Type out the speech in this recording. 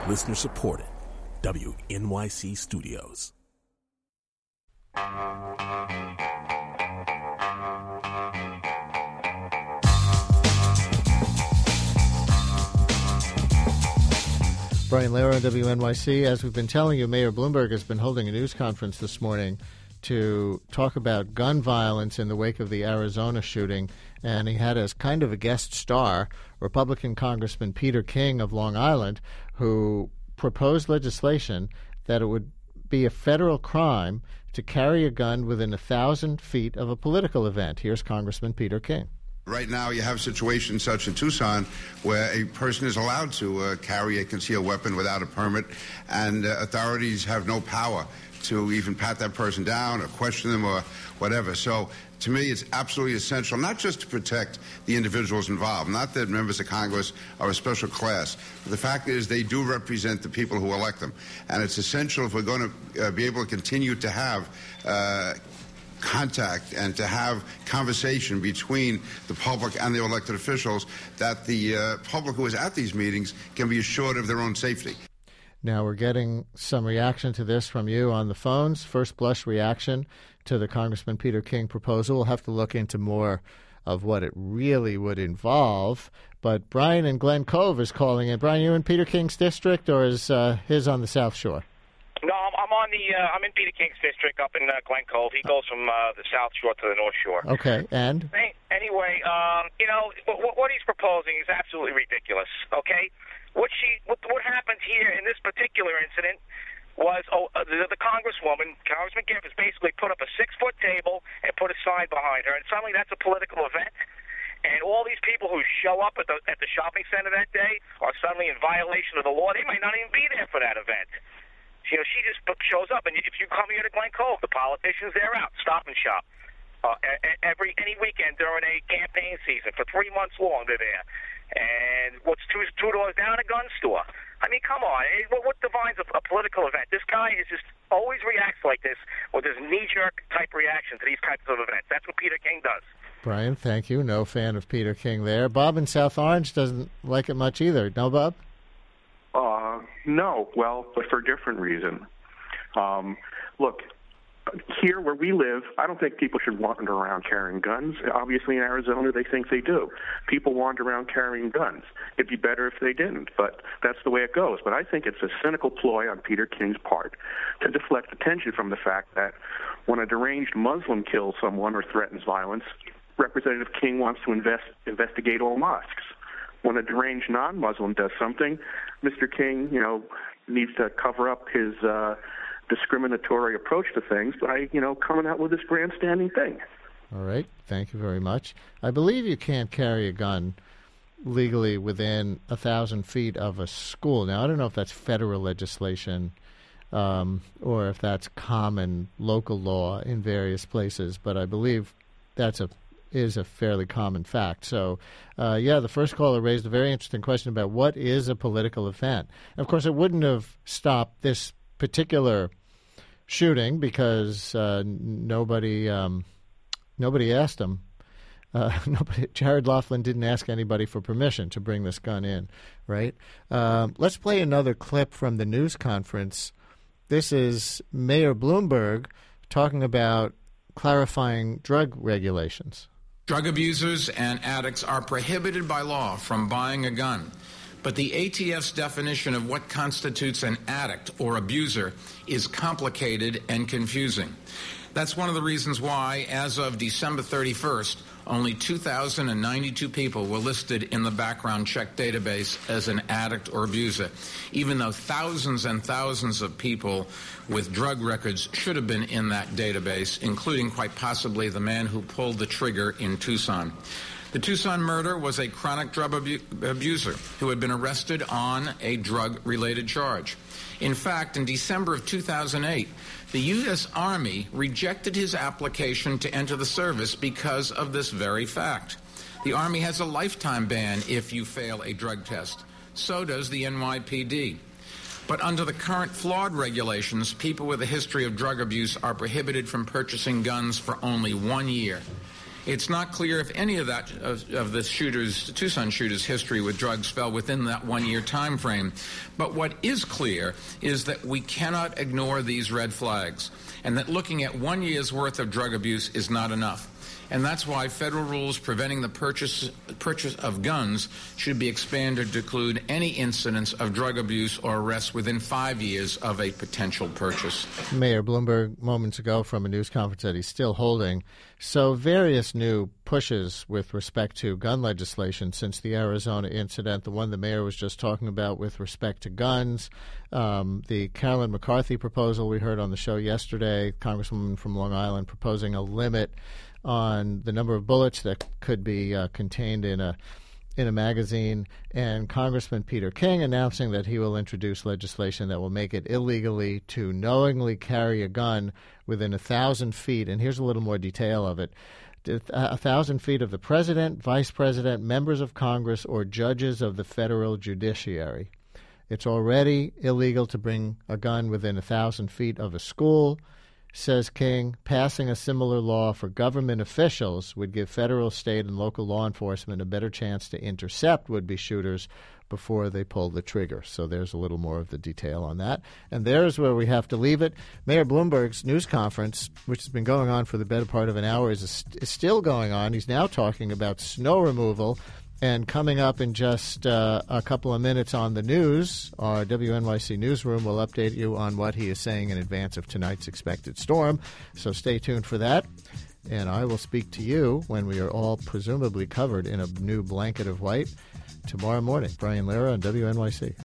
Listener supported. WNYC Studios. Brian Lehrer on WNYC. As we've been telling you, Mayor Bloomberg has been holding a news conference this morning to talk about gun violence in the wake of the Arizona shooting. And he had as kind of a guest star Republican Congressman Peter King of Long Island, who proposed legislation that it would be a federal crime to carry a gun within 1,000 feet of a political event. Here's Congressman Peter King. Right now, you have situations such in Tucson where a person is allowed to carry a concealed weapon without a permit, and authorities have no power to even pat that person down or question them or whatever. So, to me, it's absolutely essential, not just to protect the individuals involved, not that members of Congress are a special class, but the fact is they do represent the people who elect them. And it's essential if we're going to be able to continue to have contact and to have conversation between the public and the elected officials, that the public who is at these meetings can be assured of their own safety. Now we're getting some reaction to this from you on the phones. First blush reaction to the Congressman Peter King proposal. We'll have to look into more of what it really would involve. But Brian in Glen Cove is calling in. Brian, you in Peter King's district, or is his on the South Shore? No, I'm in Peter King's district up in Glen Cove. He goes from the South Shore to the North Shore. Okay, and? Anyway, what he's proposing is absolutely ridiculous, okay? What happened here in this particular incident was the Congresswoman, Congressman Giffords, basically put up a 6-foot table and put a sign behind her, and suddenly that's a political event. And all these people who show up at the shopping center that day are suddenly in violation of the law. They might not even be there for that event. She just shows up, and if you come here to Glen Cove, the politicians, they're out, stop and shop. Any weekend during a campaign season for 3 months long, they're there. And what's two doors down, a gun store? I mean, come on. What defines a political event? This guy is just always reacts like this with his knee-jerk type reaction to these kinds of events. That's what Peter King does. Brian, thank you. No fan of Peter King there. Bob in South Orange doesn't like it much either. No, Bob? No. Well, but for a different reason. Look, here where we live, I don't think people should wander around carrying guns. Obviously, in Arizona, they think they do. People wander around carrying guns. It'd be better if they didn't, but that's the way it goes. But I think it's a cynical ploy on Peter King's part to deflect attention from the fact that when a deranged Muslim kills someone or threatens violence, Representative King wants to investigate all mosques. When a deranged non-Muslim does something, Mr. King, needs to cover up his discriminatory approach to things by, coming out with this grandstanding thing. All right. Thank you very much. I believe you can't carry a gun legally within 1,000 feet of a school. Now, I don't know if that's federal legislation or if that's common local law in various places, but I believe that's is a fairly common fact. So, the first caller raised a very interesting question about what is a political event. And of course, it wouldn't have stopped this particular shooting because nobody asked him. Jared Laughlin didn't ask anybody for permission to bring this gun in, right? Let's play another clip from the news conference. This is Mayor Bloomberg talking about clarifying drug regulations. Drug abusers and addicts are prohibited by law from buying a gun. But the ATF's definition of what constitutes an addict or abuser is complicated and confusing. That's one of the reasons why, as of December 31st, only 2,092 people were listed in the background check database as an addict or abuser, even though thousands and thousands of people with drug records should have been in that database, including quite possibly the man who pulled the trigger in Tucson. The Tucson murder was a chronic drug abuser who had been arrested on a drug-related charge. In fact, in December of 2008, the U.S. Army rejected his application to enter the service because of this very fact. The Army has a lifetime ban if you fail a drug test. So does the NYPD. But under the current flawed regulations, people with a history of drug abuse are prohibited from purchasing guns for only 1 year. It's not clear if any of that of the Tucson shooters' history with drugs fell within that 1-year time frame. But what is clear is that we cannot ignore these red flags, and that looking at 1 year's worth of drug abuse is not enough. And that's why federal rules preventing the purchase of guns should be expanded to include any incidents of drug abuse or arrest within 5 years of a potential purchase. Mayor Bloomberg moments ago from a news conference that he's still holding. So various new pushes with respect to gun legislation since the Arizona incident, the one the mayor was just talking about with respect to guns, the Carolyn McCarthy proposal we heard on the show yesterday, Congresswoman from Long Island proposing a limit on the number of bullets that could be contained in a magazine, and Congressman Peter King announcing that he will introduce legislation that will make it illegally to knowingly carry a gun within 1,000 feet. And here's a little more detail of it. 1,000 feet of the president, vice president, members of Congress, or judges of the federal judiciary. It's already illegal to bring a gun within 1,000 feet of a school, says King. Passing a similar law for government officials would give federal, state, and local law enforcement a better chance to intercept would-be shooters before they pull the trigger. So there's a little more of the detail on that. And there's where we have to leave it. Mayor Bloomberg's news conference, which has been going on for the better part of an hour, is still going on. He's now talking about snow removal. And coming up in just a couple of minutes on the news, our WNYC newsroom will update you on what he is saying in advance of tonight's expected storm. So stay tuned for that. And I will speak to you when we are all presumably covered in a new blanket of white tomorrow morning. Brian Lehrer on WNYC.